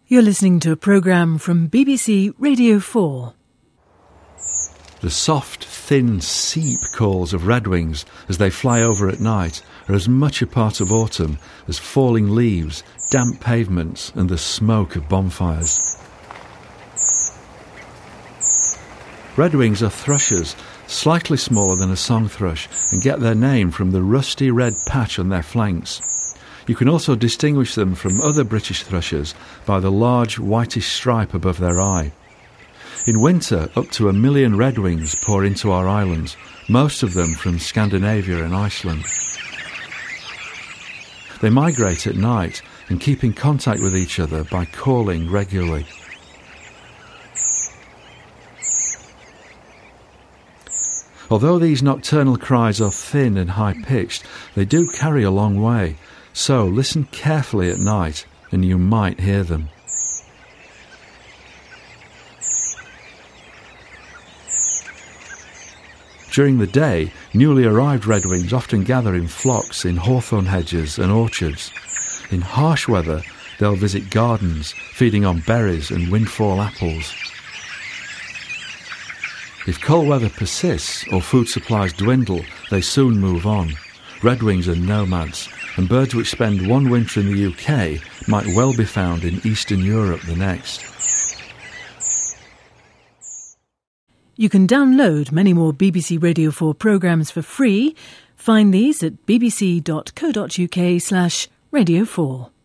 You're listening to a programme from BBC Radio 4. The soft, thin seep calls of redwings as they fly over at night are as much a part of autumn as falling leaves, damp pavements and the smoke of bonfires. Redwings are thrushes, slightly smaller than a song thrush, and get their name from the rusty red patch on their flanks. You can also distinguish them from other British thrushes by the large whitish stripe above their eye. In winter, up to 1 million redwings pour into our islands, most of them from Scandinavia and Iceland. They migrate at night and keep in contact with each other by calling regularly. Although these nocturnal cries are thin and high-pitched, they do carry a long way, so listen carefully at night and you might hear them. During the day, newly arrived redwings often gather in flocks in hawthorn hedges and orchards. In harsh weather, they'll visit gardens, feeding on berries and windfall apples. If cold weather persists or food supplies dwindle, they soon move on. Redwings are nomads, and birds which spend one winter in the UK might well be found in Eastern Europe the next. You can download many more BBC Radio 4 programmes for free. Find these at bbc.co.uk/Radio4.